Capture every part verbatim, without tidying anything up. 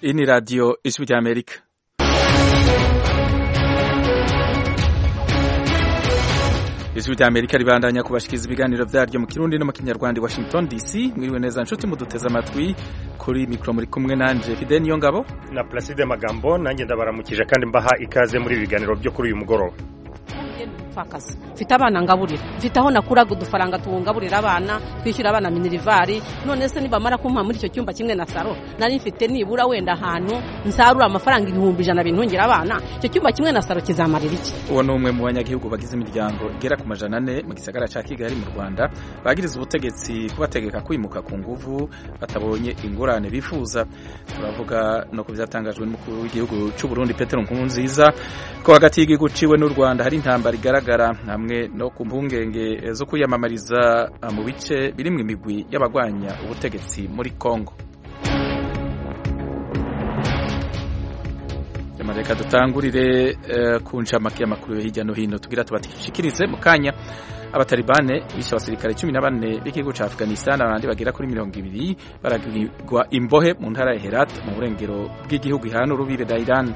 Hii ni Radio Ijwi ya Amerika. Ijwi ya Amerika ribandanya kubashikiriza ibiganiro vyaryo mu Kirundi no mu Kinyarwanda. Washington D C. Mwiriwe neza nshuti muduteze amatwi kuri mikro muri kumwe nanje Fidel Niyongabo na Placide Magambo. Nanjye ndabaramukije kandi mbaha ikaze muri ibiganiro byo kuri uyu mugoroba. Fakasi mfite abana ngaburira, mfite aho nakuraga udufaranga tuwungaburira abana, twishyura abana minerivari. None se nibamara kumpa muri icyo cyumba kimwe na saro, nari mfite nibura wenda ahantu nsarura amafaranga ibihumbi ijana bintungira abana, icyo cyumba kimwe na saro kizamarira iki? Uwo ni umwe mu banyagihugu bagize imiryango igera ku majana ane mu gisagara ca Kigali mu Rwanda bagiriza ubutegetsi kubategeka kwimuka ku nguvu batabonye ingurane bifuza. Turavuga no kuvyatangajwe n'umukuru w'igihugu cy'u Burundi Petero Nkurunziza ko hagati y'igihugu ciwe n'u Rwanda hari intambara igaragara, hamwe no ku mpungenge zo kwiyamamariza mu bice birimwe imigwi y'abagwanya ubutegetsi muri Kongo. Reka dutangurire uh, ku ncamake y'amakuru hirya no hino tugira tubatishikirize mu kanya. Abatalibane bishe abasirikare cumi na bane b'igihugu ca Afghanistan, abandi bagera kuri mirongo ibiri baragirwa imbohe mu ntara ya Herat mu burengero bw'igihugu ihana urubibe da Iran.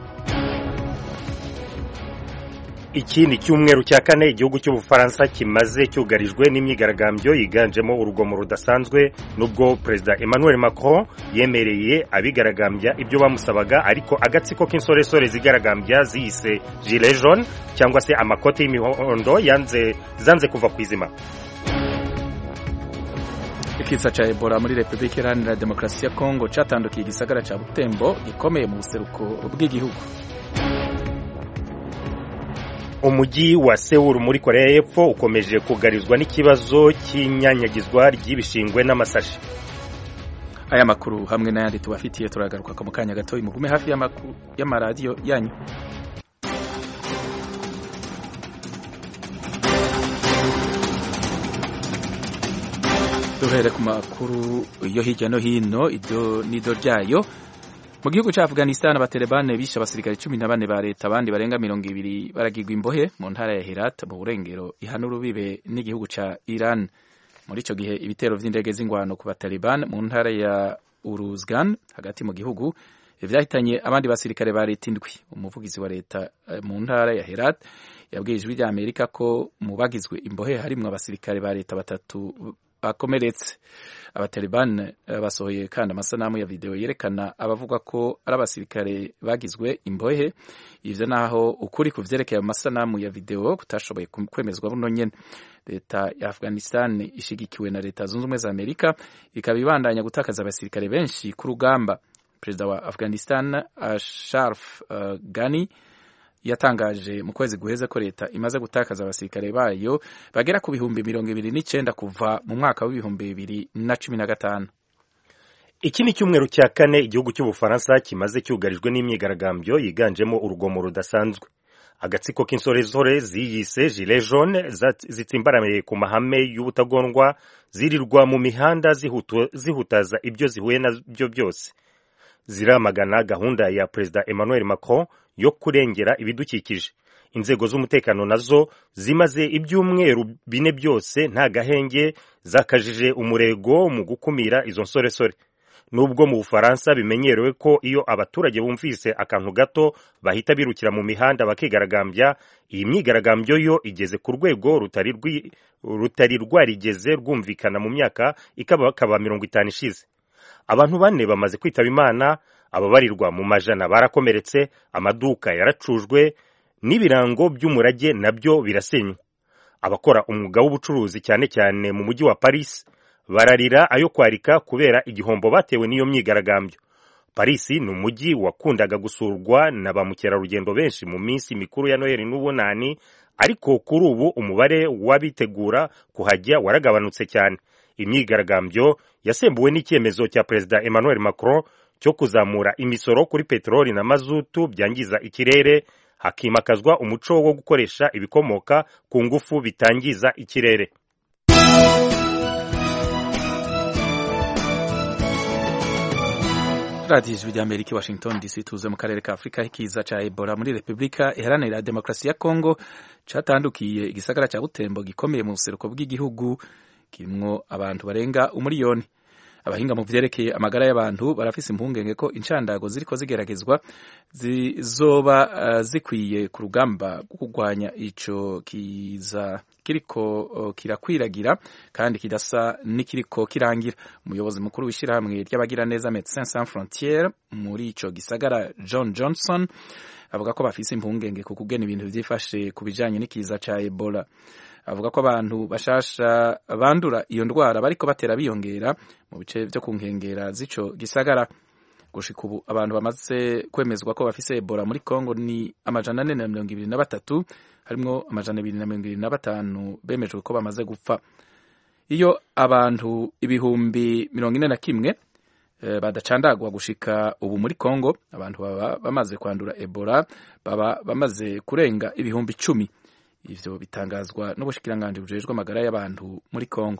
Iki ni cyumweru cya kane igihugu cy'Ubufaransa kimaze cyugarijwe n'imyigaragambyo yiganjemo urugomo rudasanzwe, nubwo President Emmanuel Macron yemereye abigaragambya ibyo bamusabaga, ariko agatsiko k'insoresore zigaragambya ziyise Gilets jaunes cyangwa se amakote y'imihondo yanze zanze kuva kwizima. Ikiza cha Ebola muri Republika Iharanira Demokarasi ya Kongo cyatandukiye igisagara ca Butembo gikomeye mu buseruko bw'igihugu. Umujyi wa Seoul muri Korea y'Epfo ukomeje kugarizwa n'ikibazo cy'inyanyagizwa ry'ibishingwe n'amasashi. Aya makuru hamwe n'ayandi tubafitiye turagaruka mu kanya gato, imugume hafi y'amakuru y'amaradiyo yanyu. Duhere ku makuru yo hirya no hino ibyo nido ryayo. Mu gihugu ca Afghanistan, abatalibane bishe abasirikare cumi na bane ba leta, abandi barenga mirongo ibiri baragirwa imbohe mu ntara ya Herat mu burengero ihana urubibe n'igihugu ca Iran. Muri ico gihe ibitero vy'indege z'ingwano ku batalibane mu ntara ya Uruzgan hagati mu gihugu vyahitanye abandi basirikare ba leta indwi. Umuvugizi wa leta mu ntara ya Herat yabwiye Ijwi rya Amerika ko mu bagizwe imbohe harimwo abasirikare ba leta batatu bakomeretse. Abatalibane basohoye kandi amasanamu ya video yerekana abavuga ko ari abasirikare bagizwe imbohe. Ivyo naho ukuri kuvyerekeye amasanamu ya video kutashoboye kwemezwa buno nyene. Leta ya Afghanistan ishigikiwe na Leta Zunze Ubumwe za Amerika ikaba ibandanya gutakaza abasirikare benshi ku rugamba. Perezida wa Afghanistan Ashraf uh, Ghani yatangaje mu kwezi guheze ko leta imaze gutakaza abasirikare bayo bagera ku bihumbi mirongo ibiri n'icenda kuva mu mwaka w'ibihumbi bibiri na cumi na gatanu. Iki ni cyumweru cya kane igihugu cy'Ubufaransa kimaze cyugarijwe n'imyigaragambyo yiganjemo urugomo rudasanzwe. Agatsiko k'insoresore ziyise Gilets jaunes zitsimbaramiye ku mahame y'ubutagondwa zirirwa mu mihanda zihutu, zihutaza ibyo zihuye nabyo byose. Ziramagana gahunda ya President Emmanuel Macron yo kurengera ibidukikije. Inzego z'umutekano nazo zimaze ibyumweru bine byose nta gahenge zakajije umurego mu gukumira izo nsoresore. Nubwo mu Bufaransa bimenyerewe ko iyo abaturage bumvise akantu gato bahita birukira mu mihanda bakigaragambya, iyi myigaragambyo yo igeze ku rwego rutari rwi, rutari rwarigeze rwumvikana mu myaka ikaba kaba mirongo itanu ishize. Abantu bane bamaze kwitaba Imana, ababarirwa mu majana barakomeretse, amaduka yaracujwe n'ibirango by'umurage nabyo birasenywe. Abakora umwuga w'ubucuruzi cyane cyane mu mujyi wa Paris bararira ayo kwarika kubera igihombo batewe n'iyo myigaragambyo. Paris ni umujyi wakundaga gusurwa na ba mukerarugendo benshi mu minsi mikuru ya Noheli n'Ubunani, ariko kuri ubu umubare w'abitegura kuhajya waragabanutse cyane. Imyigaragambyo yasembuwe n'icyemezo cya President Emmanuel Macron cyo kuzamura imisoro kuri peteroli na mazutu byangiza ikirere, hakimakazwa umuco wo gukoresha ibikomoka ku ngufu bitangiza ikirere. Radio Ijwi ya Amerika, Washington D C. Tuze mu karere ka Afrika. Ikiza ca Ebola muri Republika Iharanira Demokarasi ya Kongo catandukiye igisagara ca Butembo gikomeye mu buseruko bw'igihugu, kirimwo abantu barenga umuriyoni. abahinga mu vyerekeye amagara y'abantu barafise impungenge ko incandago ziriko zigeragezwa zizoba uh, zikwiye ku rugamba rwo kurwanya ico kiza kiriko uh, kirakwiragira kandi kidasa n'ikiriko kirangira. Umuyobozi mukuru w'ishirahamwe ry'abagira neza Médecins Sans Frontières muri ico gisagara John Johnson avuga ko bafise impungenge ku kugena ibintu vyifashe ku bijanye n'ikiza ca Ebola. Avuga ko abantu bashasha bandura iyo ndwara bariko batera biyongera mu bice vyo kunkengera z'ico gisagara. Gushika ubu abantu bamaze kwemezwa ko bafise Ebola muri Congo ni amajana ane na mirongo ibiri na batatu, harimwo amajana abiri na mirongo ibiri na batanu bemejwe ko bamaze gupfa. Iyo abantu ibihumbi mirongo ine na kimwe e, badacandagwa gushika ubu muri Congo, abantu baba bamaze kwandura Ebola baba bamaze kurenga ibihumbi icumi. Ivyo bitangazwa n'ubushikiranganje bujejwe amagara y'abantu muri Congo.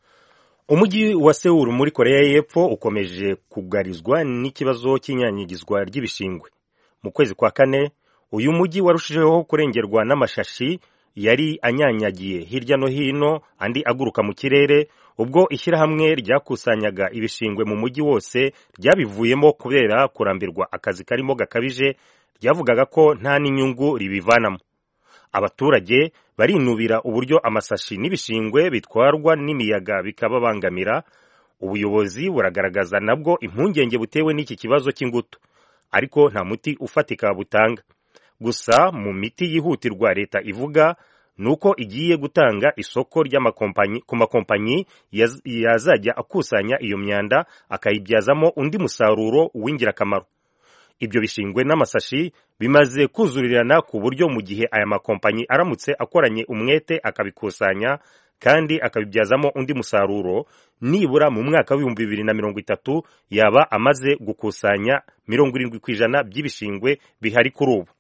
Umujyi wa Seoul muri Korea y'Epfo ukomeje kugarizwa n'ikibazo cy'inyanyigizwa ry'ibishingwe. Mu kwezi kwa kane uyu mujyi warushijeho kurengerwa n'amashashi yari anyanyagiye hirya no hino andi aguruka mu kirere, ubwo ishyirahamwe ryakusanyaga ibishingwe mu mujyi wose ryabivuyemo kubera kurambirwa akazi karimo gakabije, ryavugaga ko nta n'inyungu ribivanamo. Abaturage barinubira uburyo amasashi n'ibishingwe bitwarwa n'imiyaga bikababangamira. Ubuyobozi buragaragaza nabwo impungenge butewe n'iki kibazo cy'ingutu, ariko nta muti ufatika butanga. Gusa mu miti yihutirwa leta ivuga nuko igiye gutanga isoko ry'amakompanyi ku makompanyi yaz, yazajya akusanya iyo myanda akayibyazamo undi musaruro w'ingirakamaro. Ibyo bishingwe n'amasashi bimaze kuzurirana ku buryo mu gihe aya makompanyi aramutse akoranye umwete akabikusanya kandi akabibyazamo undi musaruro, nibura mu mwaka w'ibihumbi bibiri na mirongo itatu yaba amaze gukusanya mirongo irindwi ku ijana by'ibishingwe bihari kuri ubu.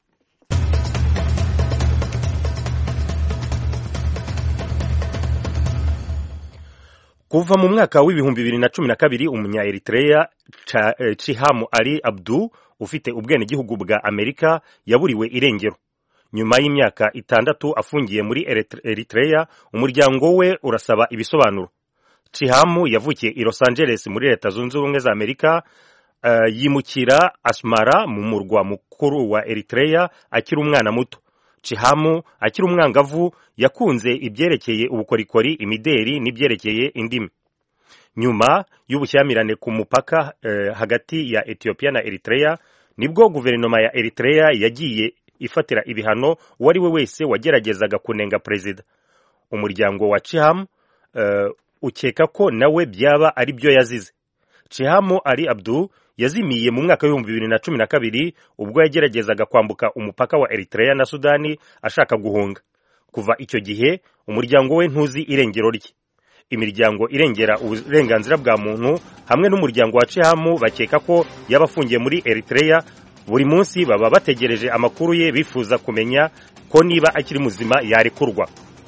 Kuva mu mwaka w'ibihumbi bibiri na cumi na kabiri umunya Eritrea Chihamu Ali Abdu ufite ubwenegihugu bwa Amerika yaburiwe irengero. Nyuma y'imyaka itandatu afungiye muri Eritrea, umuryango we urasaba ibisobanuro. Chihamu yavukiye i Los Angeles muri Leta Zunze Ubumwe za Amerika, uh, yimukira Asmara mu murwa mukuru wa Eritrea akiri umwana muto. Chihamu akiri umwangavu yakunze ibyerekeye ubukorikori, imideri n'ibyerekeye indimi. Nyuma y'ubushyamirane ku mupaka eh, hagati ya Ethiopia na Eritrea, nibwo guverinoma ya Eritrea yagiye ifatira ibihano uwari we wese wageragezaga kunenga perezida. Umuryango wa Chihamu uh, ukeka ko nawe byaba ari byo yazize. Chihamu Ali Abdu yazimiye mu mwaka w'ibihumbi bibiri na cumi na kabiri ubwo yageragezaga kwambuka umupaka wa Eritrea na Sudani ashaka guhunga. Kuva icyo gihe umuryango we ntuzi irengero rye. Imiryango irengera uburenganzira bwa muntu hamwe n'umuryango wa Chihamu bakeka ko yabafungiye muri Eritrea. Buri munsi baba bategereje amakuru ye, bifuza kumenya ko niba akiri muzima yarekurwa.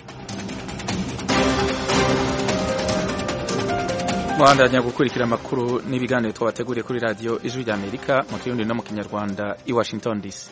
Mwandanya gukurikira amakuru n'ibiganiro twabateguriye kuri radio Ijwi rya Amerika mu Kirundi no mu Kinyarwanda i Washington D C.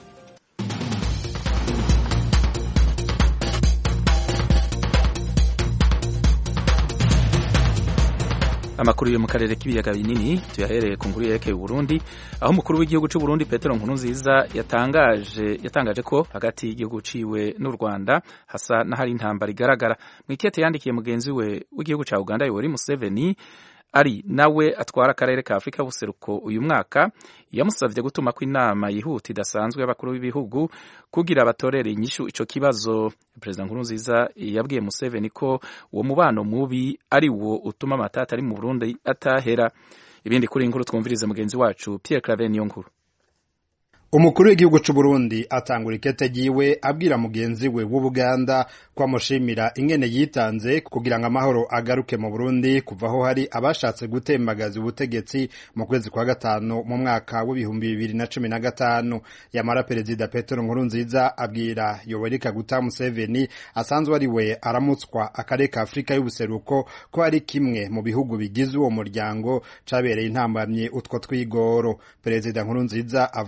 Amakuru yo mu karere k'ibiyaga binini tuyahereye ku nkuru yerekeye Burundi, aho umukuru w'igihugu cy'u Burundi Petero Nkurunziza yatangaje yatangaje ko hagati y'igihugu ciwe n'u Rwanda hasa n'ahari intambara igaragara. Mu ikete yandikiye mugenzi we w'igihugu ca Uganda Yoweri Museveni ari nawe atwara akarere ka Afrika y'ubuseruko uyu mwaka, yamusavye gutuma ko inama yihuta idasanzwe y'abakuru b'ibihugu kugira batorere inyishu ico kibazo. President Nkurunziza yabwiye Museveni ko uwo mubano mubi ari wo utuma amatata ari mu Burundi atahera. Ibindi kuri inkuru twumvirize mugenzi wacu Pierre Claver Niyonkuru. Umukuru w'igihugu cy'u Burundi atangura ikete giwe abwira mugenzi we w'Ubuganda ko amushimira ingene yitanze kugira ngo amahoro agaruke mu Burundi kuvaho hari abashatse gutembagaza ubutegetsi mu kwezi kwa gatanu mu mwaka w'ibihumbi bibiri na cumi na gatanu. Yamara Perezida Petero Nkurunziza abwira Yoweri Kaguta Museveni asanzwe ari we aramutswa akarere ka Afrika y'ubuseruko ko ari kimwe mu bihugu bigize uwo muryango cabereye intambamye utwo twigoro. Perezida Nkurunziza avuga ko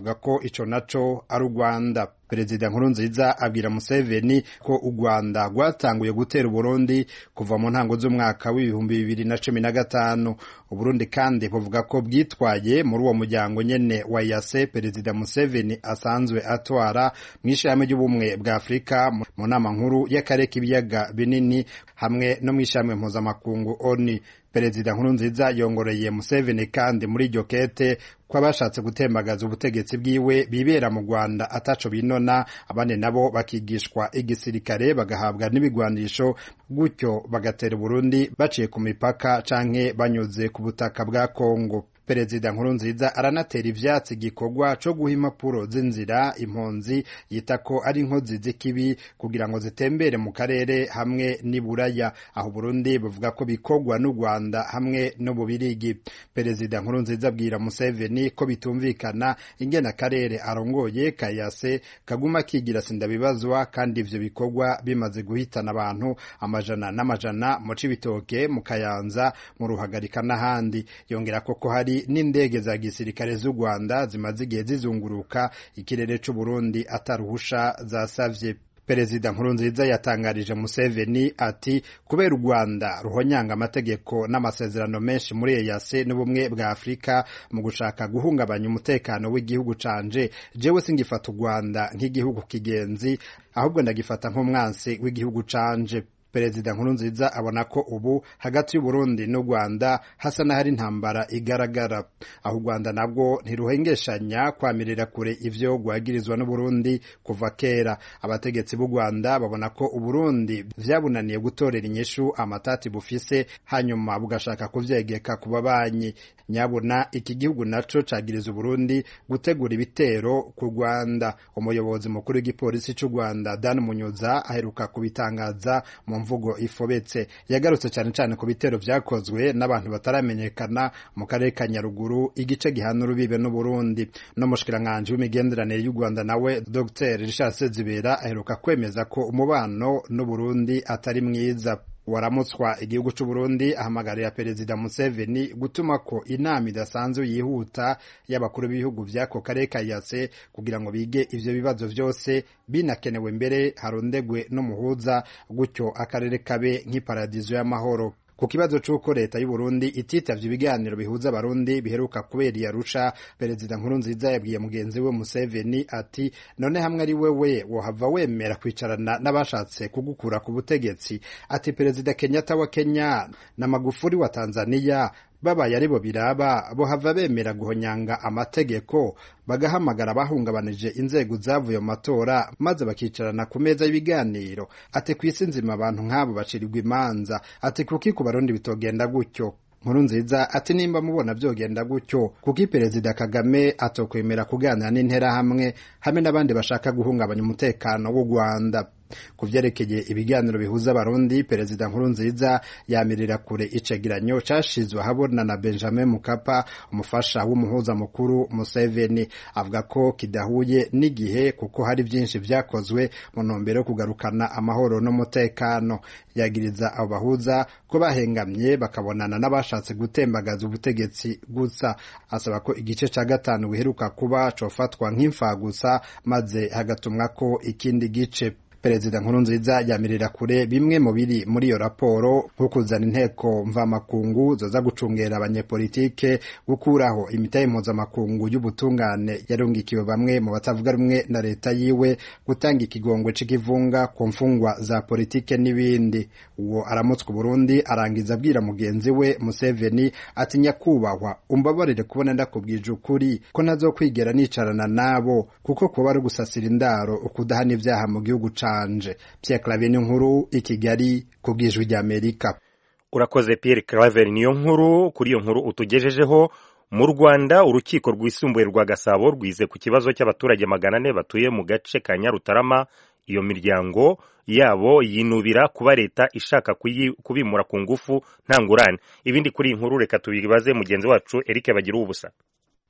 ico naco ari u Rwanda. Perezida Nkurunziza abwira Museveni ko u Rwanda rwatanguye gutera Burundi kuva mu ntango z'umwaka w'ibihumbi bibiri na cumi na gatanu. Uburundi kandi buvuga ko bwitwaye muri uwo muryango nyene wa E A C Perezida Museveni asanzwe atwara mw'ishirahamwe ry'ubumwe bwa Afrika mu nama nkuru y'akarere k'ibiyaga binini hamwe no mw'ishirahamwe mpuzamakungu O N U. Perezida Nkurunziza yongoreye Museveni kandi muri iryo kete ko abashatse gutembagaza ubutegetsi bwiwe bibera mu Rwanda ataco binona, abandi nabo bakigishwa igisirikare bagahabwa n'ibigwanisho gutyo bagatera Burundi baciye ku mipaka canke banyuze ku butaka bwa Kongo. Perezida Nkurunziza aranatera ivyatsi gikorwa co guha impapuro z'inzira impunzi yita ko ari inkozi z'ikibi kugira ngo zitembere mu karere hamwe n'Iburaya, aho Burundi buvuga ko bikorwa n'u Rwanda hamwe no mu Birigi. Perezida Nkurunziza abwira Museveni ko bitumvikana ingene akarere arongoye kayase kaguma kigira sindabibazwa kandi ivyo bikorwa bimaze guhitana abantu amajana n'amajana mu Cibitoke, mu Kayanza, mu Ruhagarika n'ahandi. Yongera ko ko hari n'indege za gisirikare z'u Rwanda zimaze igihe zizunguruka ikirere c'u Burundi ataruhusha zasavye. Perezida Nkurunziza yatangarije Museveni ati kubera u Rwanda ruhonyanga amategeko n'amasezerano menshi muri E A C n'ubumwe bwa Afrika mu gushaka guhungabanya umutekano w'igihugu canje, jewe singifata u Rwanda nk'igihugu kigenzi ahubwo ndagifata nk'umwansi w'igihugu canje. Perezida Nkurunziza abona ko ubu hagati y'u Burundi n'u Rwanda hasa n'ahari intambara igaragara, aho u Rwanda nabwo ntiruhengeshanya kwamirira kure ivyo rwagirizwa n'u Burundi kuva kera. Abategetsi b'u Rwanda babona ko u Burundi vyabunaniye gutorera inyishu amatati bufise hanyuma bugashaka kuvyegeka ku babanyi. Nyabuna iki gihugu naco cagiriza u Burundi gutegura ibitero ku Rwanda. Umuyobozi mukuru w'igipolisi c'u Rwanda Dan Munyuza aheruka kubitangaza mu mvugo ifobetse. Yagarutse cyane cyane ku bitero vyakozwe n'abantu bataramenyekana mu karere ka Nyaruguru, igice gihana urubibe n'u Burundi. No mushikiranganje w'imigenderanire y'u Rwanda nawe Dr Richard Sezibera aheruka kwemeza ko umubano n'u Burundi atari mwiza. Waramutswa igihugu c'u Burundi ahamagarira Perezida Museveni gutuma ko inama idasanzwe yihuta y'abakuru b'ibihugu vy'ako karere ka E A C kugira ngo bige ivyo bibazo vyose, binakenewe mbere harondegwe n'umuhuza gutyo akarere kabe nk'iparadizo y'amahoro. Ku kibazo c'uko leta y'u Burundi ititavye ibiganiro bihuza abarundi biheruka kubera i Arusha, Perezida Nkurunziza yabwiye mugenzi we Museveni ati none hamwe ari wewe wohava wemera kwicarana n'abashatse kugukura ku butegetsi. Ati Perezida Kenyatta wa Kenya na Magufuli wa Tanzania babaye aribo biraba bohava bemera guhonyanga amategeko bagahamagara bahungabanije inzego zavuye mu matora maze bakicarana ku meza y'ibiganiro. Ati kwisi nzima abantu nk'abo bacirirwa imanza. Ati kuki ku Barundi bitogenda gutyo? Nkurunziza ati nimba mubona vyogenda gutyo kuki Perezida Kagame atokwemera kuganira n'intera hamwe hamwe n'abandi bashaka guhungabanya umutekano w'u Rwanda. Kuvyerekeye ibiganiro bihuza abarundi, Perezida Nkurunziza yamirira kure icegeranyo cashizwe habona na Benjamin Mkapa, umufasha w'umuhuza mukuru Museveni. Avuga ko kidahuye n'igihe kuko hari vyinshi vyakozwe mu ntumbero yo kugarukana amahoro n'umutekano. Yagiriza abo bahuza ko bahengamye bakabonana n'abashatse gutembagaza ubutegetsi gusa. Asaba ko igice ca gatanu biheruka kuba cofatwa nk'imfagusa maze hagatumwa ko ikindi gice. Perezida Nkurunziza yamirira kure bimwe mu biri muri iyo raporo nko kuzana inteko mvamakungu zoza gucungera abanyepolitike, gukuraho imitahe mpuzamakungu y'ubutungane yarungikiwe bamwe mu batavuga rumwe na leta yiwe, gutanga ikigongwe c'ikivunga ku mfungwa za politike n'ibindi. Uwo aramutswa Burundi arangiza abwira mugenzi we Museveni ati nyakubahwa umbabarire kubona ndakubwije ukuri ko ntazokwigera nicarana nabo kuko kuba ari gusasira indaro ukudahana ivyaha mu gihugu ca Pierre Claver Nkuru i Kigali ku bw'ijwi ry'Amerika. Urakoze Pierre Claver niyo nkuru. Kuri iyo nkuru utugejejeho, mu Rwanda urukiko rwisumbuye rwa Gasabo rwize ku kibazo cy'abaturage magana ane batuye mu gace ka Nyarutarama. Iyo miryango yabo yinubira kuba leta ishaka kubimura ku ngufu nta ngurane. Ibindi kuri iyi nkuru reka tubibaze mugenzi wacu Eric Bagira ubusa.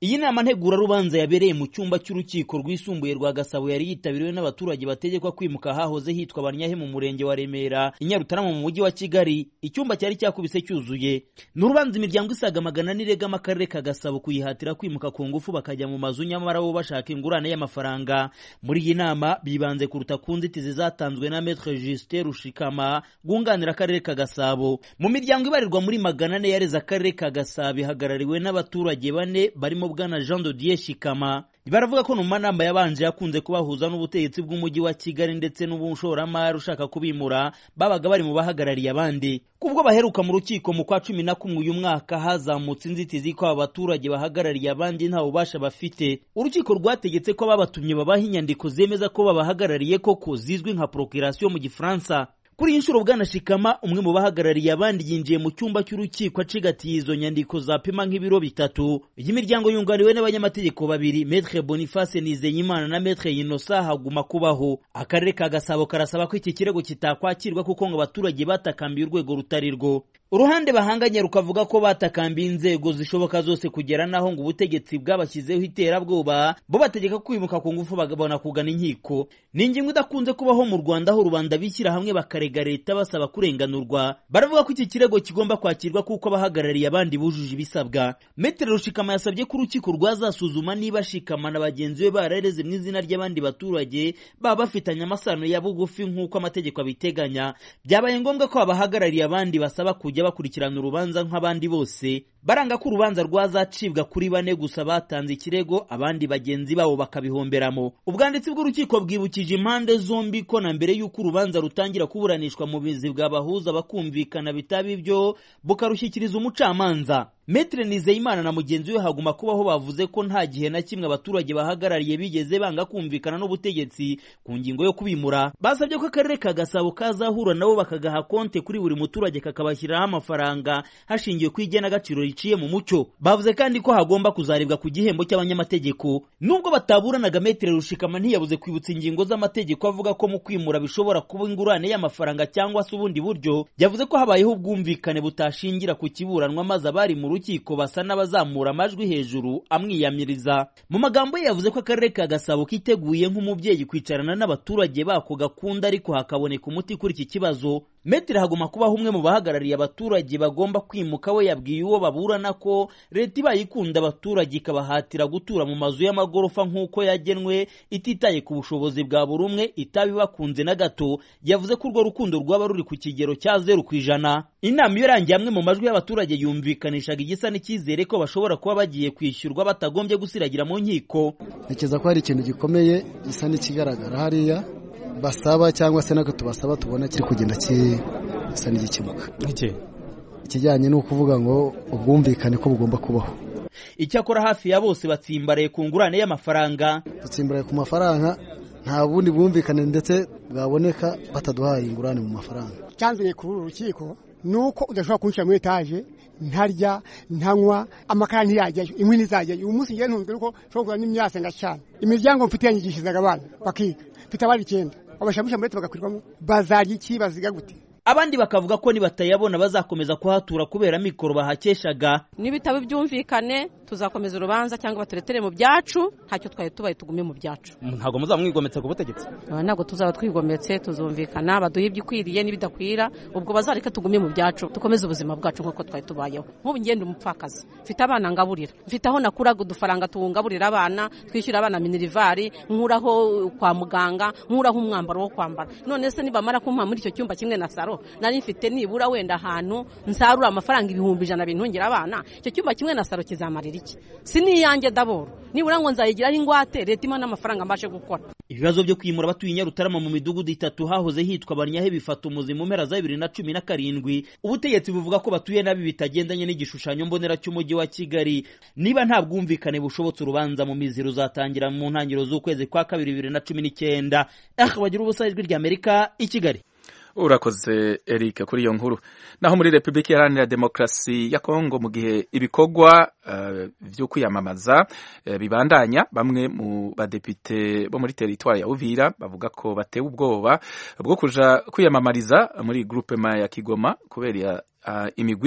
Iyi nama ntegura rubanza yabereye mu cyumba cy'urukiko rwisumbuye rwa Gasabo yari yitabiriwe n'abaturage bategekwa kwimuka hahoze hitwa Banyahe mu murenge wa Remera i Nyarutarama mu mujyi wa Kigali. Icyumba cyari cyakubise cyuzuye. N'urubanza imiryango isaga magana nirega makarere ka Gasabo kuyihatira kwimuka ku ngufu bakajya mu mazu nyamara bo bashaka ingurane y'amafaranga. Muri iyi nama bibanze kuruta ku nzitizi zatanzwe na Maître Justin Rushikama gunganira akarere ka Gasabo. Mu miryango ibarirwa muri magana ane yareze akarere ka Gasabo ihagarariwe n'abaturage bane barimo Bwana Jean de Dieu Shikama. Baravuga ko numa namba yabanje yakunze kubahuza n'ubutegetsi bw'umujyi wa Kigali ndetse n'ubushoramari ushaka kubimura babaga bari mu bahagarariye abandi. Kubwo baheruka mu rukiko mu kwa cumi na kumwe uyu mwaka hazamutse inzitizi ko abaturage bahagarariye abandi nta ubasha bafite. Urukiko rwategetse ko babatumye babaha inyandiko zemeza ko babahagarariye koko zizwi nka procuration mu Gifaransa. Kuri inshuro Bwana Shikama umwe mu bahagarariye abandi yinjiye mu cyumba cy'urukiko acigatiye izo nyandiko zapima nk'ibiro bitatu. Iyi miryango yunganiwe n'abanyamategeko babiri, Maître Boniface Nizeyimana na Maître Innocent Haguma kubaho. Akarere ka Gasabo karasaba ko iki kirego kitakwakirwa kuko ngo abaturage batakambiye urwego rutari rwo. Uruhande bahanganye rukavuga ko batakambiye inzego zishoboka zose kugera naho ngo ubutegetsi bwabashyizeho iterabwoba bo bategeka kwimuka ku ngufu bagabona kugana inkiko. Ni ingingo idakunze kubaho mu Rwanda aho rubanda bishyira hamwe bakarega leta basaba kurenganurwa. Baravuga ko iki kirego kigomba kwakirwa kuko abahagarariye abandi bujuje ibisabwa. Maître Rushikama yasabye ko urukiko rwazasuzuma niba Shikama na bagenzi be barareze mu izina ry'abandi baturage baba bafitanye amasano ya bugufi nk'uko amategeko abiteganya. Byabaye ngombwa ko abahagarariye abandi basaba kujya bakurikirana urubanza nk'abandi bose. Baranga ko urubanza rwazacibwa kuri bane gusa batanze ikirego abandi bagenzi babo bakabihomberamo. Ubwanditsi bw'urukiko bwibukije impande zombi ko na mbere y'uko urubanza rutangira kuburanishwa mu bizi bw'abahuza bakumvikana bitaba ibyo bukarushyikiriza umucamanza. Maître Nizeyimana na mugenzi we Haguma kubaho bavuze ko nta gihe na kimwe abaturage bahagarariye bigeze banga kumvikana n'ubutegetsi ku ngingo yo kubimura. Basabye ko akarere ka Gasabo kazahura nabo bakagaha konte kuri buri muturage kakabashyiriraho amafaranga hashingiwe ku igenagaciro riciye mu mucyo. Bavuze kandi ko hagomba kuzarebwa ku gihembo cy'abanyamategeko. Nubwo bataburanaga, Maître Rushikama ntiyabuze kwibutsa ingingo z'amategeko avuga ko mu kwimura bishobora kuba ingurane y'amafaranga cyangwa se ubundi buryo. Yavuze ko habayeho ubwumvikane butashingira ku kiburanwa maze abari mu rukiko basa n'abazamura amajwi hejuru amwiyamiriza. Mu magambo ye yavuze ko akarere ka Gasabo kiteguye nk'umubyeyi kwicarana n'abaturage bako gakunda ariko hakaboneka umuti kuri iki kibazo. Maître Haguma kubaho umwe mu bahagarariye abaturage bagomba kwimuka we yabwiye uwo baburana ko leta ibayikunda abaturage ikabahatira gutura mu mazu y'amagorofa nk'uko yagenwe ititaye ku bushobozi bwa buri umwe itabibakunze na gato. Yavuze ko urwo rukundo rwaba ruri ku kigero cya zeru ku ijana. Inama iyo irangiye amwe mu majwi y'abaturage yumvikanishaga igisa n'icyizere ko bashobora kuba bagiye kwishyurwa batagombye gusiragira mu nkiko. Ntekereza ko hari ikintu gikomeye gisa n'ikigaragara hariya basaba cyangwa se nako tubasaba tubona kiri kugenda kisa n'igikemuka. Iki ikijyanye no kuvuga ngo ubwumvikane ko bugomba kubaho. Icyakora hafi ya bose batsimbaraye ku ngurane y'amafaranga. Batsimbaraye ku mafaranga, nta bundi bwumvikane ndetse bwaboneka bataduhaye ingurane mu mafaranga. Cyanzanye kuri uru rukiko nuko udashobora kunshyira muri etaje ntarya ntanywa amakara ntiyajyayo inkwi ntizajyayo. Uyu munsi ngiye ntunzwe nuko nshobora n'imyase ngacana. Imiryango mfite yanyigishizaga abana bakiga mfite abari icyenda abashamusha muri bagakwirwamo bazarya iki baziga gute. Abandi bakavuga ko nibatayabona bazakomeza kuhatura kubera mikoro bahakeshaga. Nibitaba byumvikane tuzakomeza urubanza cyangwa baturetere mu byacu, ntacyo twaye tubaye tugume mu byacu. Ntago muzamwigometse ku butegetsi. Ntago tuzaba twigometse, tuzumvikana baduhe ibyikwiriye nibidakwira, ubwo bazareka tugume mu byacu tukomeze ubuzima bwacu nk'uko twaye tubayeho. Nk'ubu ngende umupfakazi, mfite abana ngaburira, mfite aho nakuraga udufaranga tuwungaburira abana, twishyura abana minerivari, nkuraho kwa muganga, nkuraho umwambaro wo kwambara. None se nibamara kumpa muri icyo cyumba kimwe na saro nari mfite nibura wenda ahantu nsarura amafaranga ibihumbi ijana bintungira abana, icyo cyumba kimwe na saro kizamarira iki? Siniyange daboro nibura ngo nzayigiraho ingwate leta imana amafaranga mbashe gukora. Ibibazo byo kwimura batuye Nyarutarama mu midugudu itatu hahoze hitwa Banyahe bifata umuzi mu mpera za bibiri na cumi na karindwi. Ubutegetsi buvuga ko batuye nabi bitagendanye n'igishushanyo mbonera cy'umujyi wa Kigali. Niba nta bwumvikane bushobotse urubanza mu mizi ruzatangira mu ntangiriro z'ukwezi kwa kabiri bibiri na cumi n'icyenda. Ah, bagira ubusa ijwi rya Amerika i Kigali. Urakoze Eric kuri iyo nkuru. Naho muri Republika Iharanira Demokarasi ya Kongo mu gihe ibikorwa uh, byo kwiyamamaza uh, bibandanya, bamwe mu badepite bo muri territoire ya Uvira bavuga ko batewe ubwoba bwo kuja kwiyamamariza muri groupement ya Kigoma kubera uh, imigwi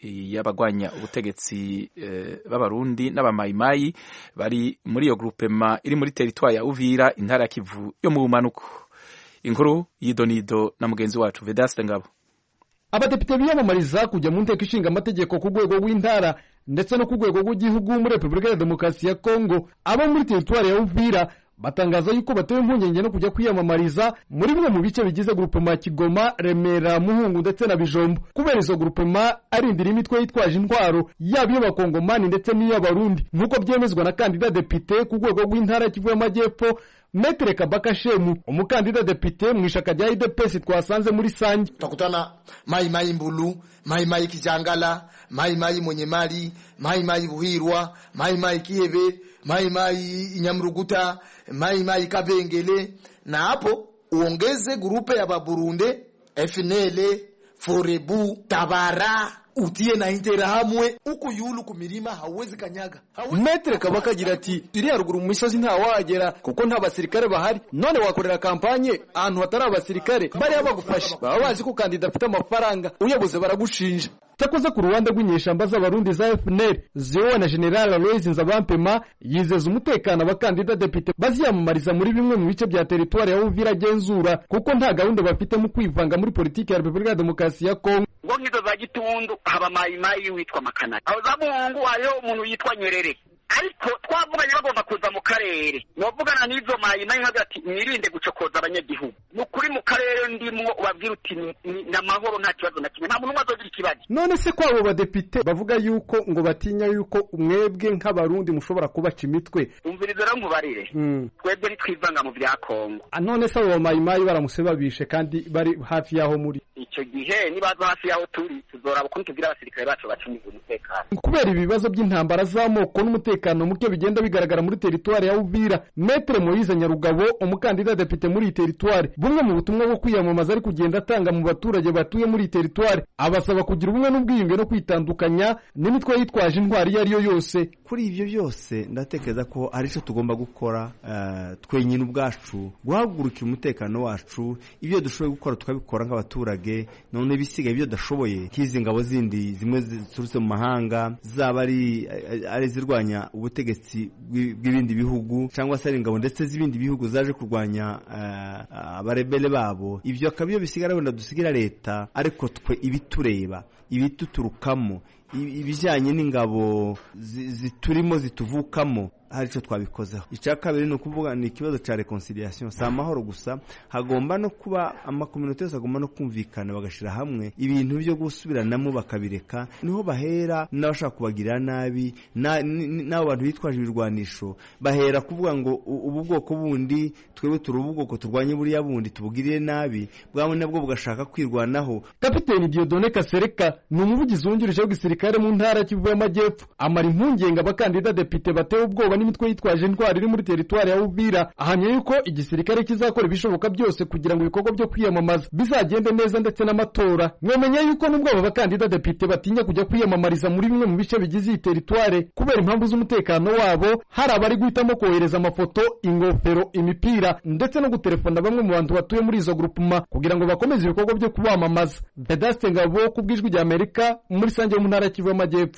y'abagwanya ubutegetsi eh, b'abarundi n'abamayimayi bari muri iyo groupement iri muri territoire ya Uvira intara ya Kivu yo mu bumanuko. Inkuru y'idonido na mugenzi wacu Vedaste Ngabo. Abadepite biyamamariza kujya mu nteko ishinga amategeko ku rwego rw'intara ndetse no ku rwego rw'igihugu muri Repubulika ya Demokarasi ya Kongo, abo muri territoire ya Uvira batangaza yuko batewe impungenge no kujya kwiyamamariza muri bimwe mu bice bigize groupement Kigoma, Remera, Muhungu ndetse na Bijombo, kubera izo groupement arindira imitwe yitwaje intwaro yaba y'abakongomani ndetse n'iy'abarundi, nk'uko byemezwa na kandida depite ku rwego rw'intara Kivu y'Amajyepfo Metre Kabaka Shemu, umukandida depite mu ishaka rya U D P S twasanze muri Sange. Tutakutana Mai Mai Mbulu, Mai Mai Kijangala, Mai Mai Monyemali, Mai Mai Buhirwa, Mai Mai Kiebe, Mai Mai Nyamruguta, Mai Mai Kabengele, na hapo uongeze grupe ya Baburunde, F N L, Forebu, Tabara, utie na Interahamwe, uku yulu kumirima hawezi kanyaga. Metre Kabaka agira ati turi haruguru mu misozi nta wagera kuko nta basirikare bahari, none wakorera kampanye ahantu hatari abasirikare bari abagufasha, baba bazi ko kandida afite amafaranga uyabuze baragushinja. Cyakoze ku ruhande rw'inyeshamba z'abarundi za F N L ziyobowe na General Aloys Nzabampema yizeza umutekano abakandida depite baziyamamariza muri bimwe mu bice bya territoire ya Uvira agenzura kuko nta gahunda bafite mu kwivanga muri politiki ya Repubulika ya Demokarasi ya Kongo. Ngo ngizo za Gitundu haba mayimayi witwa Makana, aho za Mungu hariho umuntu yitwa Nyerere, ariko twavuganye bagomba kuza mu karere navugana n'izo mayimayi nkagati mwirinde gucokoza abanyagihugu nukuri mu karere ndimwo ubabwira uti n'amahoro nta kibazo na kimwe, nta muntu wazogira ikibazo. None se kwabo badepite bavuga yuko ngo batinya yuko umwebwe nk'abarundi mushobora kubaca imitwe? Umvirize rero mubarire mm. twebwe ntitwivanga mu bya Kongo. None se abo mayimayi baramusebabishe kandi bari hafi yaho muri icyo gihe nibazo hafi yaho turi tuzoraba ukuntu tubwira abasirikare bacu bacungiza umutekano. Kubera ibibazo by'intambara z'amoko n'umutekano muke bigenda bigaragara muri territoire ya Uvira, Metre Moise Nyarugabo umukandida depite muri territoire, bumwe mu butumwa bwo kwiyamamaza ari kugenda atanga mu baturage batuye muri territoire, abasaba kugira ubumwe n'ubwiyunge no kwitandukanya n'imitwe yitwaje intwari iyo ariyo yose. Kuri ivyo byose ndatekereza ko ari cyo tugomba gukora uh, twenyine ubwacu, guhagurukira umutekano wacu, ibyo dushoboye gukora tukabikora nk'abaturage, none bisigaye ibyo dashoboye kizi ngabo zindi zimwe ziturutse mu mahanga zaba ari ari zirwanya ubutegetsi bw'ibindi bihugu cyangwa se ari ingabo ndetse z'ibindi bihugu zaje kurwanya abarebele uh, babo, ibyo akabyo bisigara wenda dusigira leta, ariko twe ibitureba ibituturukamo ibijyanye n'ingabo ziturimo zituvukamo hari cyo twabikozeho. Icya kabiri ni ukuvuga ni ikibazo cya reconciliation, si amahoro gusa, hagomba no kuba amakominoti yose agomba no kumvikana bagashira hamwe ibintu byo gusubiranamo bakabireka, niho bahera n'abashaka kubagirira nabi n'abo bantu bitwaje ibirwanisho bahera kuvuga ngo ubu bwoko bundi twebwe turi ubu bwoko turwanye buriya bundi tubugirire nabi, bwabo nabwo bugashaka kwirwanaho. Kapiteni Dieudonné Kasereka ni umuvugizi wungirije w'igisirikare mu ntara Kivu y'Amajyepfo, amara impungenge abakandida depite batewe ubwoba n'imitwe yitwaje intwari iri muri territoire ya Uvira, ahamya yuko igisirikare kizakora ibishoboka byose kugira ngo ibikorwa byo kwiyamamaza bizagende neza ndetse n'amatora. Mwemenya yuko nubwo aba bakandida depite batinya kujya kwiyamamariza muri bimwe mu bice bigize iyi territoire kubera impamvu z'umutekano wabo, hari abari guhitamo kohereza amafoto, ingofero, imipira ndetse no gutelefona bamwe mu bantu batuye muri izo groupement kugira ngo bakomeze ibikorwa byo kubamamaza. Vedaste Ngabo ku bw'ijwi rya Amerika muri Sange mu ntara Kivu y'Amajyepfo.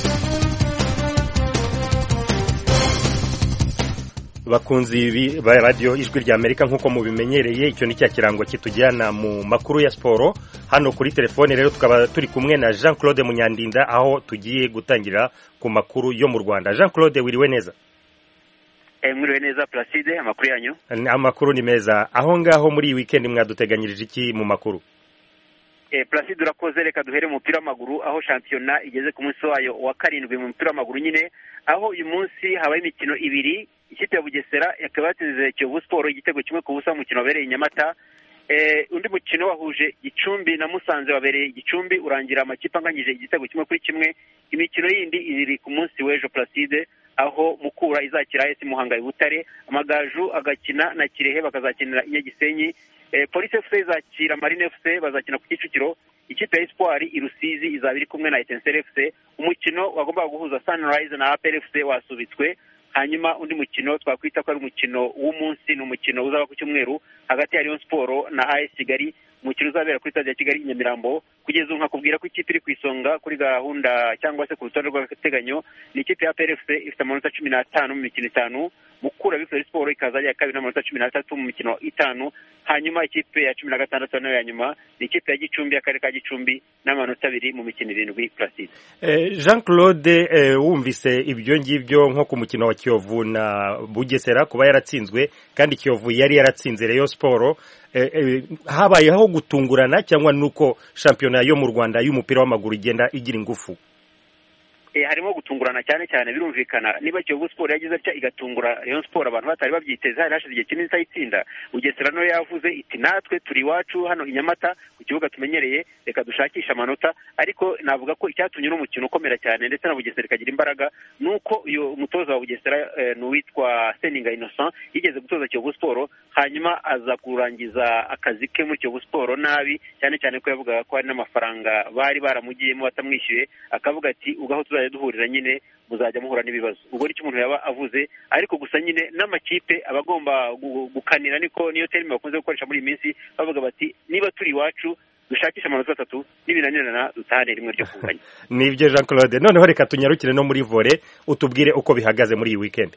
Bakunzi ba radio ijwi rya Amerika nkuko mubimenyereye, icyo ni cya kirango kitujyana mu makuru ya sport. Hano kuri telefone rero tukaba turi kumwe na Jean Claude Munyandinda aho tugiye gutangira ku makuru yo mu Rwanda. Jean Claude, wiriwe neza? Eh, mwiriwe neza Placide, amakuru yanyu? Amakuru ni meza. Aho ngaho muri weekend mwaduteganyirije iki mu makuru? Eh, Placide urakoze, reka duhere mu mupira w'amaguru aho shampiyona igeze ku munsi wayo wa karindwi mu mupira w'amaguru nyine, aho uyu munsi habaye imikino ibiri. Ikipe ya Bugesera yakaba yatsinze Kiyovu Sport igitego kimwe ku busa mu mukino wabereye Nyamata. Eh, undi mukino wahuje Gicumbi na Musanze wabereye Gicumbi urangira amakipe anganyije igitego kimwe kuri kimwe. Imikino yindi iri ku munsi w'ejo Placide, aho Mukura izakira A S Muhanga i Butare, Amagaju agakina na Kirehe bakazakinira Inyagisenyi. Eh, Police F C izakira Marine F C bazakina ku Kicukiro. Ikipe ya Espoir i Rusizi izabiri kumwe na Etincelle F C. Umukino wagombaga guhuza Sunrise na A P R F C wasubitswe hanyuma undi mukino twakwita ko ari umukino w'umunsi ni umukino uzaba ku cyumweru hagati ya Rayon Sport na A S Kigali, umukino uzabera kuri stade ya Kigali i Nyamirambo. Kugeza ubu nkakubwira ko ikipe iri ku isonga kuri gahunda cyangwa se ku rutonde rw'agateganyo ni ikipe ya P R F C ifite amanota cumi n'atanu mu mikino itanu, Mukura Victory Sport ikaza ya kabiri n'amanota cumi n'atatu mu mikino itanu, hanyuma ikipe ya cumi na gatandatu nayo ya nyuma ni ikipe ya Gicumbi y'akarere ka Gicumbi n'amanota abiri mu mikino irindwi Placide. Eh, Jean Claude eh, wumvise ibyo ngibyo nko ku mukino wa Kiyovu na Bugesera kuba yaratsinzwe kandi Kiyovu yari yaratsinze Rayon Sport, eh, eh, habayeho gutungurana cyangwa nuko shampiyona yo mu Rwanda y'umupira w'amaguru igenda igira ingufu? Eh, harimo gutungurana cyane cyane birumvikana. Niba Kiyovu Sport yagize atya igatungura Rayon Sport abantu batari babyiteze, hari hashize igihe kinini itayitsinda, Bugesera no yavuze iti natwe turi iwacu hano i Nyamata ku kibuga tumenyereye, reka dushakisha amanota. Ariko navuga ko icyatumye n'umukino ukomera cyane ndetse na Bugesera ikagira imbaraga nuko uyu umutoza wa Bugesera eh, n'uwitwa Seninga Innocent yigeze gutoza Kiyovu Sport, hanyuma aza kurangiza akazi ke muri Kiyovu Sport nabi, cyane cyane ko yavugaga ko hari n'amafaranga bari baramugiyemo batamwishyuye, akavuga ati ugaho tuzajya duhurira nyine muzajya muhura n'ibibazo. Ubwo nicyo umuntu yaba avuze, ariko gusa nyine n'amakipe abagomba gukanira, niko niyo terime bakunze gukoresha muri iyi minsi, bavuga bati niba turi iwacu dushakisha amanota atatu n'ibinanirana dutahane rimwe ryo kunganya. Nibyo Jean Claude, noneho reka tunyarukire no muri volley utubwire uko bihagaze muri iyi weekend.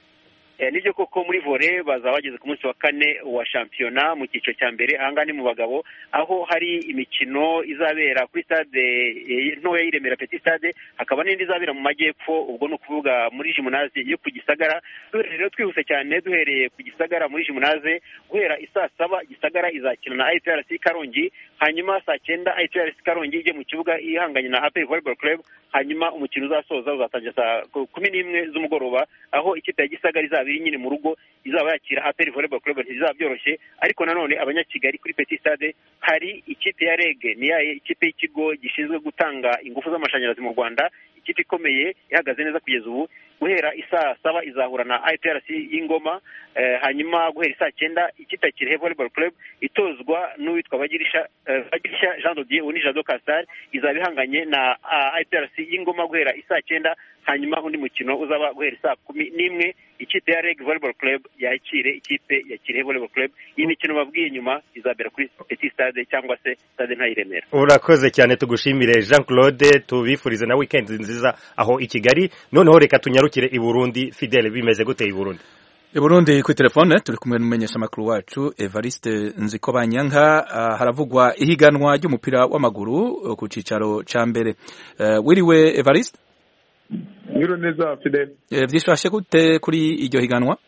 Eh, nibyo koko muri volley baza bageze ku munsi wa kane wa shampiyona mu cyiciro cya mbere ahangane mu bagabo, aho hari imikino izabera kuri stade e, ntoya y'Iremera Petit Stade, hakaba n'indi izabera mu majyepfo, ubwo no kuvuga muri Gymnase yo ku Gisagara. Rero twihuse cyane duhereye ku Gisagara muri Gymnase, guhera isaa saba Gisagara izakina na I P R C Karongi, hanyuma saa cyenda I P R C Karongi ije mu kibuga ihanganye na A P R Volleyball Club, hanyuma umukino uzasoza uzatangira saa kumi n'imwe z'umugoroba, aho ikipe ya Gisagara izaba iri nyine mu rugo izaba yakira A P R Volleyball Club. Ntizaba byoroshye, ariko nanone abanyakigali kuri Petit Stade hari ikipe ya R E G, ni ya ikipe y'ikigo gishinzwe gutanga ingufu z'amashanyarazi mu Rwanda, ikipe ikomeye ihagaze neza kugeza ubu. Guhera isaa saba izahura na I P R C y'Ingoma, eh, hanyuma guhera isaa cyenda ikipe ya Kirehe Volleyball Club itozwa n'uwitwa Bagirisha eh, Bagirisha Jean Dodier uni Jado Castar izaba ihanganye na uh, I P R C y'Ingoma guhera isaa cyenda, hanyuma undi mukino uzaba guhera saa kumi n'imwe ikipe ya R E G Volleyball Club yakire ikipe ya Kirehe Volleyball Club. Iyi mikino babwiye nyuma izabera kuri Petit Stade cyangwa se Stade nta Iremera. Urakoze cyane, tugushimire Jean Claude, tubifurize na weekend nziza aho i Kigali. Noneho reka tunyarukire i Burundi. Fidele, bimeze gute i Burundi? I Burundi kuri telefone turi kumwe n'umumenyesha makuru wacu Evariste Nzikobanyanka. Uh, haravugwa ihiganwa ry'umupira w'amaguru uh, ku cicaro ca mbere. Uh, wiriwe Evariste? Ngiro neza Fidele. Eh, vyishashe gute kuri iryo higanwa?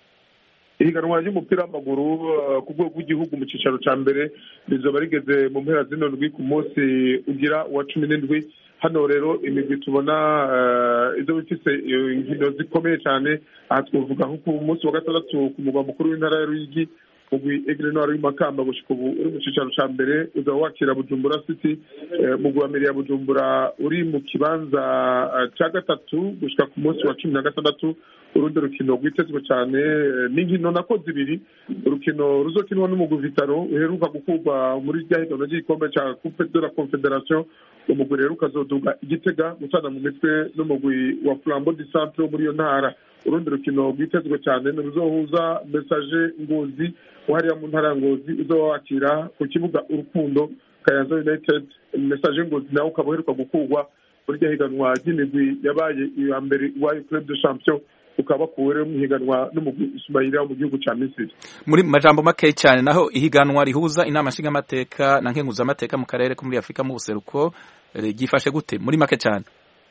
Ihiganwa ry'umupira w'amaguru uh, ku rwego rw'igihugu mu cicaro ca mbere rizoba rigeze mu mpera zino ndwi ku munsi ugira wa cumi n'indwi. Hano rero imigwi tubona uh, izo bifise inkino zikomeye cyane. Aha twavuga nko ku munsi wa gatandatu ku mugwa mukuru w'intara ya Ruyigi, mugwi Aigle Noir w'Imakamba gushika ubu uri mu cicaro ca mbere uzaba wakira Bujumbura City. Uh, mugwi wa Meri ya Bujumbura uri mu kibanza uh, ca gatatu gushika ku munsi wa cumi na gatandatu. Urundi rukino rwitezwe cyane n'inkino nako zibiri, urukino ruzokinwa n'umugwi Vitaro uheruka gukurwa muri rya higanwa ry'igikombe ca Coupe de la Confederation. Umugwi rero ukazoduga Igitega gutana mu mitwe n'umugwi wa Flambeau du Centre muri iyo ntara. Urundi rukino rwitezwe cyane ruzohuza Messager Ngozi uhariya mu ntara ya Ngozi uzoba wakira ku kibuga Urukundo Kayanza United. Messager Ngozi nawe ukaba uheruka gukurwa muri rya higanwa ry'imigwi yabaye iya mbere wa Club de Champion, ukaba kuwere mu higanwa n'umugwi Ismaila mu gihugu ca Misiri. Muri majambo make cyane, naho ihiganwa rihuza inama nshinga amateka na nkenguza amateka mu karere ko muri Afrika mu buseruko gifashe gute muri make cyane?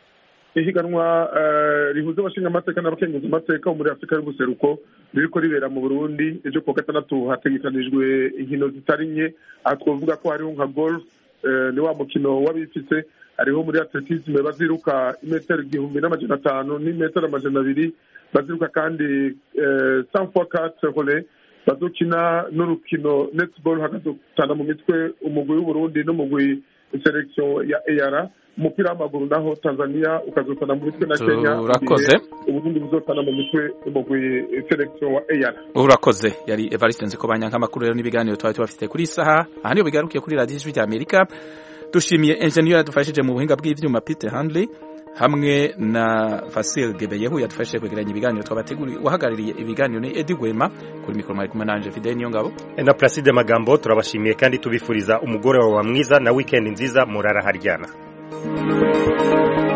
Ihiganwa uh, rihuza abashinga amateka n'abakenguza amateka muri Afrika y'ubuseruko ririko ribera mu Burundi. Ejo ku gatandatu hategekanijwe inkino zitari nke, aha twavuga ko hariho nka golf, uh, ni wa mukino w'abifise, hariho muri atletisme baziruka imetero igihumbi n'amajana atanu n'imetero amajana abiri, baziruka kandi cent fois quatre relais, bazokina n'urukino netball hakazotana mu mitwe umugwi w'Uburundi n'umugwi selection ya E A R. Umupira w'amaguru naho Tanzania ukazotana mu mitwe na Kenya. Urakoze. Uburundi buzotana mu mitwe umugwi selection wa E A R. Urakoze. Yari Evariste Nzikobanyanka. Amakuru rero n'ibiganiro twari tubafite kuri saha aha niyo bigarukiye kuri Radio Ijwi ry'Amerika. Dushimiye engineer yadufashije mu buhinga bw'ivyuma Peter Handley hamwe na Fasil Gebeyehu yadufashije kwegeranya ibiganiro twabateguriye. Uhagarariye ibiganiro ni Edi Gwema, kuri mikoro mwari kumwe nanje Fidel Niyongabo na Placide Magambo. Turabashimiye kandi tubifuriza umugore wawe mwiza na weekend nziza, murara haryana.